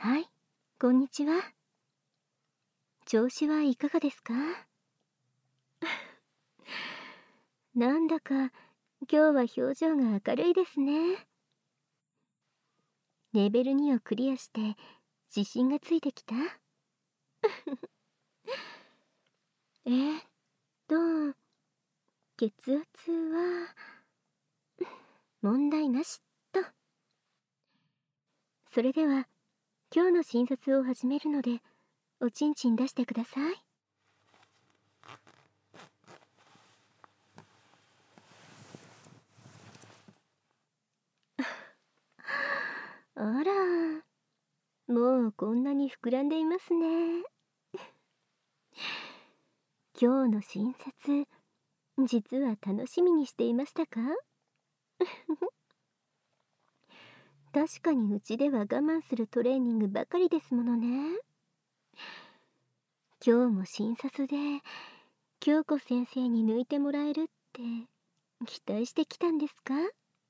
はい、こんにちは。調子はいかがですか？なんだか今日は表情が明るいですね。レベル2をクリアして自信がついてきた？えーっと、血圧は問題なしと。それでは今日の診察を始めるので、おちんちん出してください。あら、もうこんなに膨らんでいますね。今日の診察、実は楽しみにしていましたか？確かにうちでは我慢するトレーニングばかりですものね。今日も診察で京子先生に抜いてもらえるって期待してきたんですか？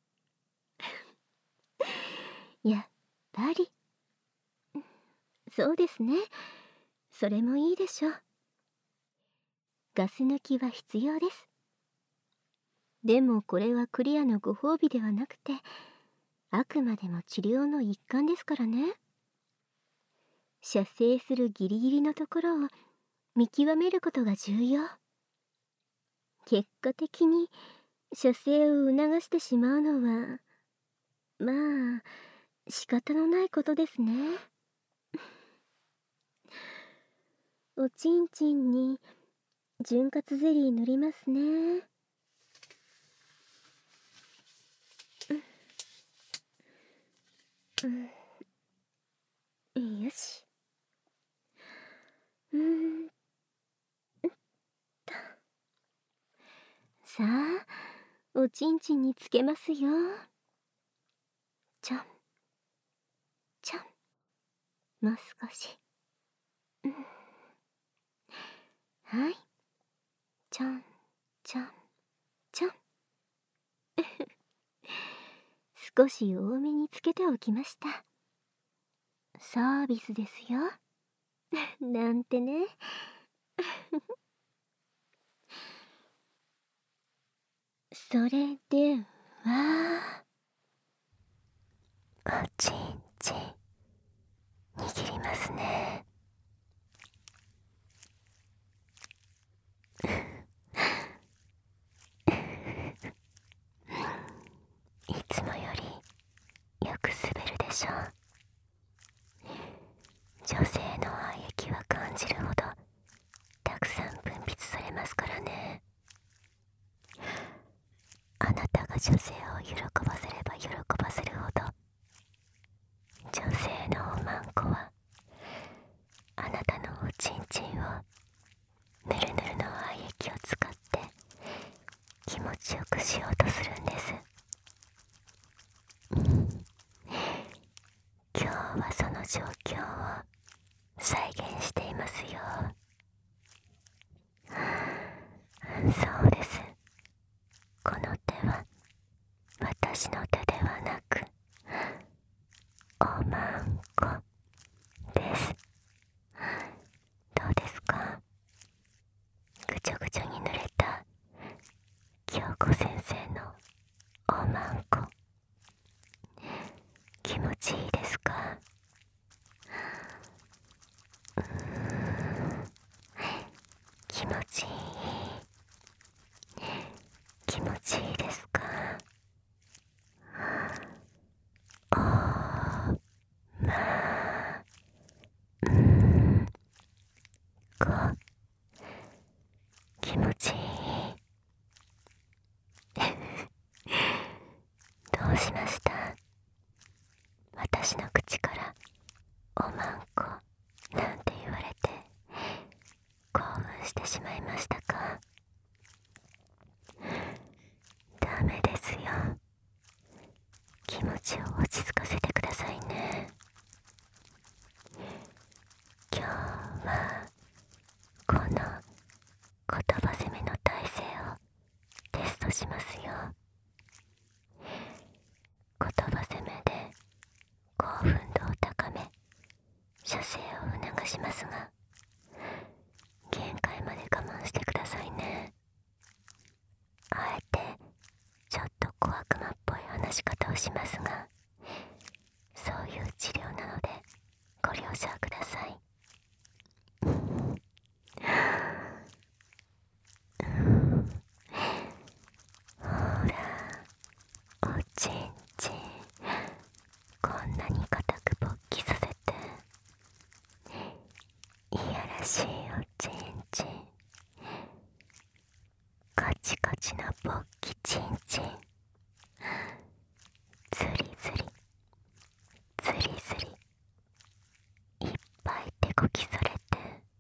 やっぱり。そうですね。それもいいでしょう。ガス抜きは必要です。でもこれはクリアのご褒美ではなくて、あくまでも治療の一環ですからね。射精するギリギリのところを見極めることが重要。結果的に射精を促してしまうのは、まあ仕方のないことですね。おちんちんに潤滑ゼリー塗りますね。よし。さあ、おちんちんにつけますよ。ちょんちょん、もう少し。はい、ちょんちょんちょん。少し多めにつけておきました。サービスですよ。なんてね。それでは、おちんちん握りますね。いつもよりよく滑るでしょう。女性の愛液は感じるほどたくさん分泌されますからね。あなたが女性を喜ばせれば喜ばせるほど、女性のおまんこはあなたのおちんちんをぬるぬるの愛液を使って気持ちよくしようとするんです。今日はその状況を再現していますよ。そうです。この手は私の手ではなくおまんこです。どうですか？ぐちょぐちょに濡れた京子先生のおまんこ、気持ちいいですか？気持ちいい。気持ちいいですか？おまんこ、気持ちいい。どうしました？私の口からおまんこなんて言われて興奮してしまいましたか？ダメですよ。気持ちを落ち着かせてくださいね。今日はこの言葉攻めの体勢をテストしますよ。言葉攻めで興奮度を高め、 しますが、限界まで我慢してくださいね。あえてちょっと小悪魔っぽい話し方をしますが、そういう治療なのでご了承ください。ほら、おちんちん、こんなに固く勃起させて、いやらしいおちんちん、カチカチな勃起ちんちん、ズリズリズリズリ、いっぱい手こきされて、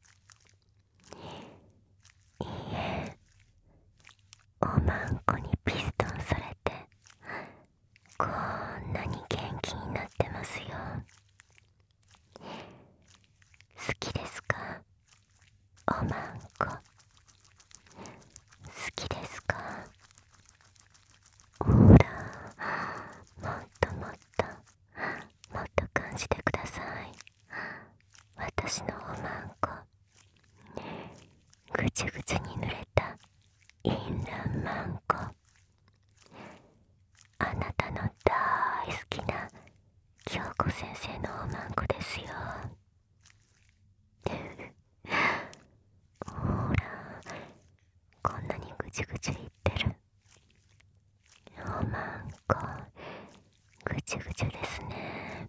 いいえ、おまんこにピストンされて、こんなに元気になってますよ。好きですか、おまんこ。好きですか。ほら、もっともっともっと感じてください。私のおまんこ、ぐちゅぐちゅに濡れたインランマンコ、あなたの大好きな京子先生のおまんこですよ。ほら、こんなにぐちゅぐちゅ言ってる。おまんこ、ぐちゅぐちゅですね。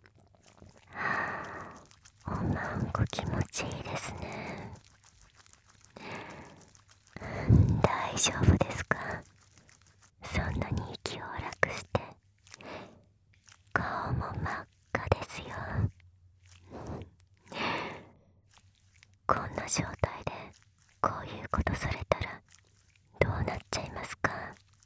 おまんこ気持ちいいですね。大丈夫ですか。そんなに息を荒くして、顔も真っ赤ですよ。こんな状態でこういうことされたらどうなっちゃいますか。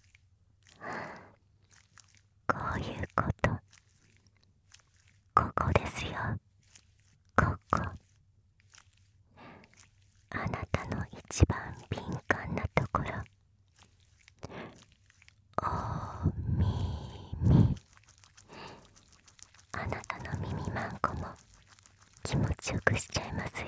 こういうこと、ここですよ。ここ、あなたの一番敏感なところ、お耳、あなたの耳まんこも気持ちよくしちゃいますよ。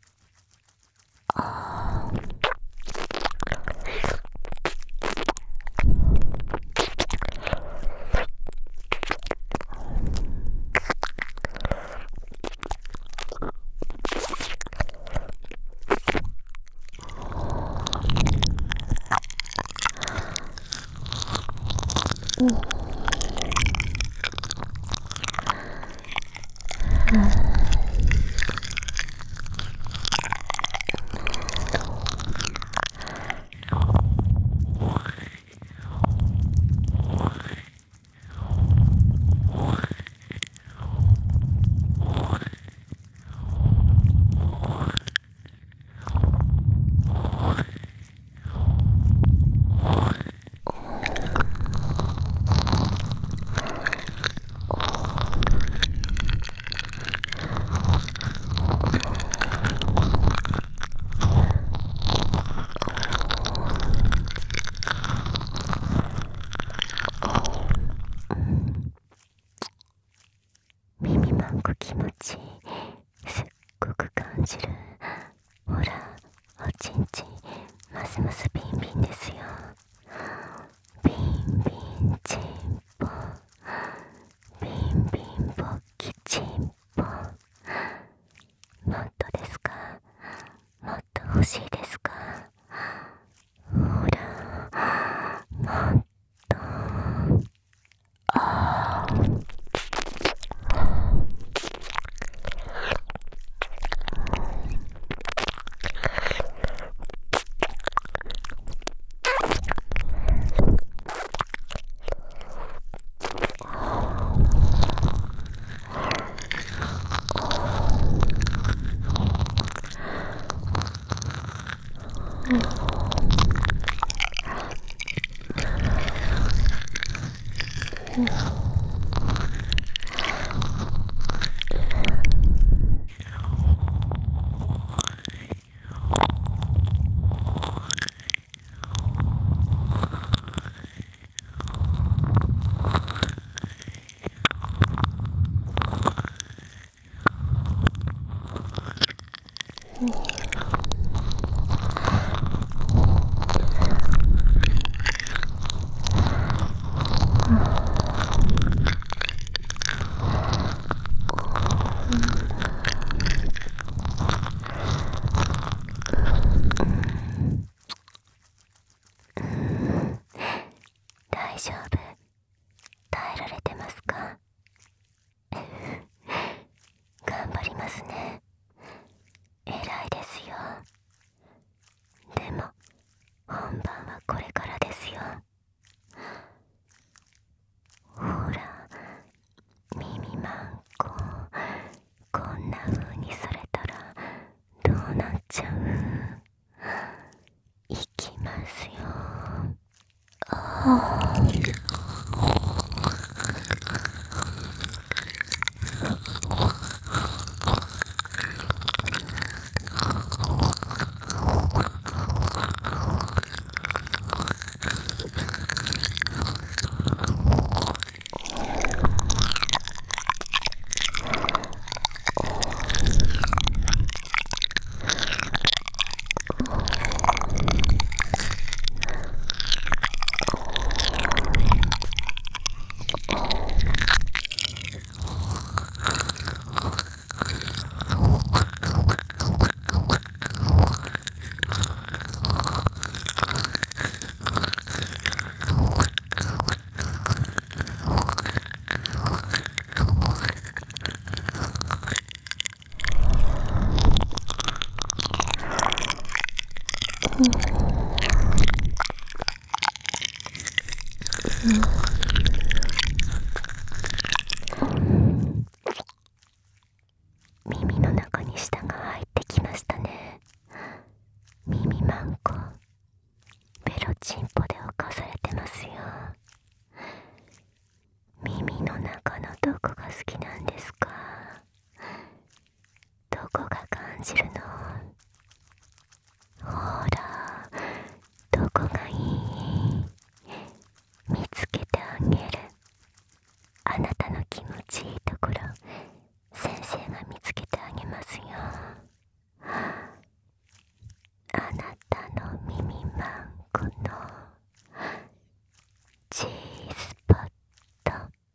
耳まんこ気持ちいい、すっごく感じる。ほら、おちんちん、ますますビンビンですよ。ビンビンチンポ、ビンビンボッキチンポ。もっとですか。もっと欲しいですか。ほら、もっと。 耳の中に舌が入ってきましたね。耳マンコ、ベロチンポで侵されてますよ。耳の中のどこが好きなんですか？どこが感じるの？ほら、どこがいい？見つけてあげる。あなたの気持ちいいところ、先生が見つけてあげますよ。あなたの耳マンコのGスポット。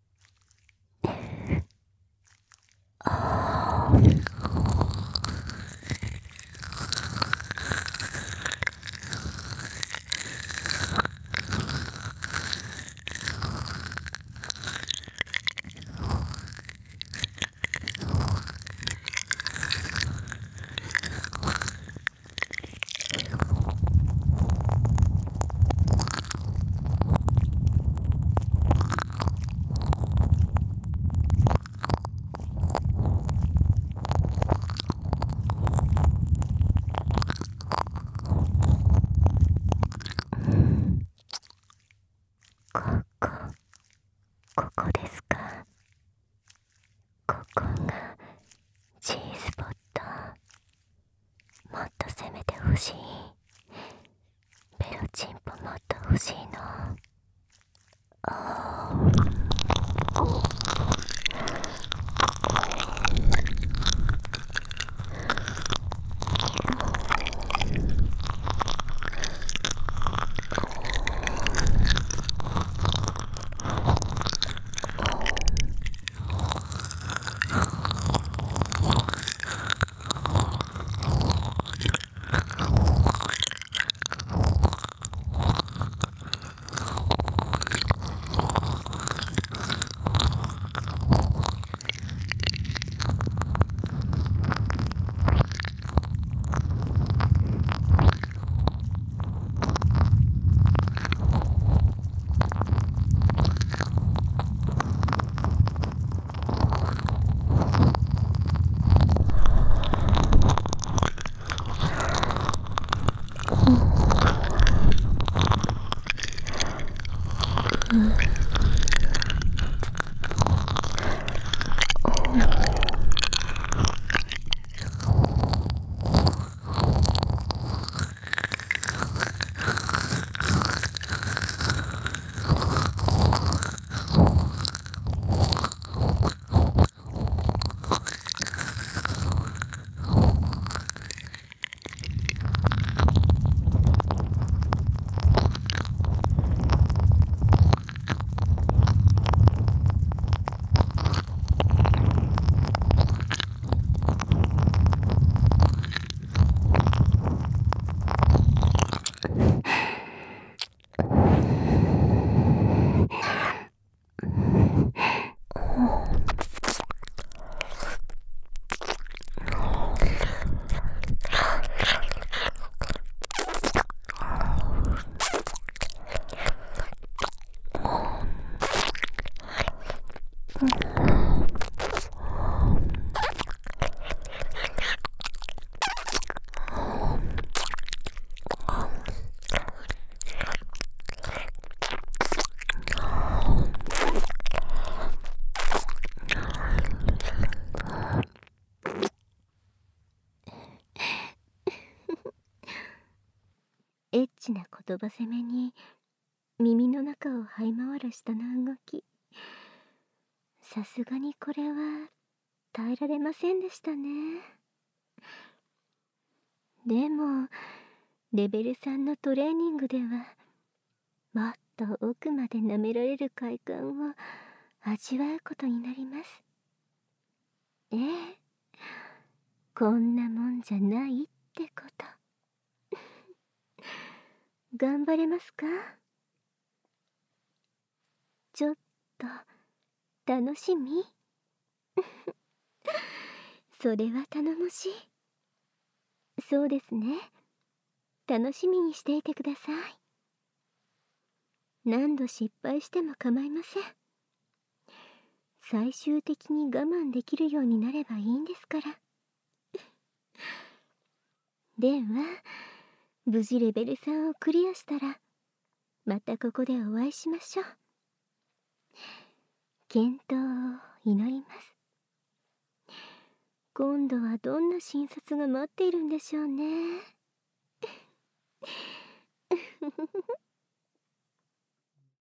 ここですか？ここが G スポット。もっと攻めてほしい。ベロチンポもっと欲しいの。 チな言葉攻めに耳の中を這い回る舌の動き、さすがにこれは耐えられませんでしたね。でもレベル3のトレーニングではもっと奥まで舐められる快感を味わうことになります。ええ、こんなもんじゃないってこと。頑張れますか？ちょっと楽しみ？それは頼もしい。そうですね。楽しみにしていてください。何度失敗しても構いません。最終的に我慢できるようになればいいんですから。では、無事レベル3をクリアしたら、またここでお会いしましょう。健闘を祈ります。今度はどんな診察が待っているんでしょうね。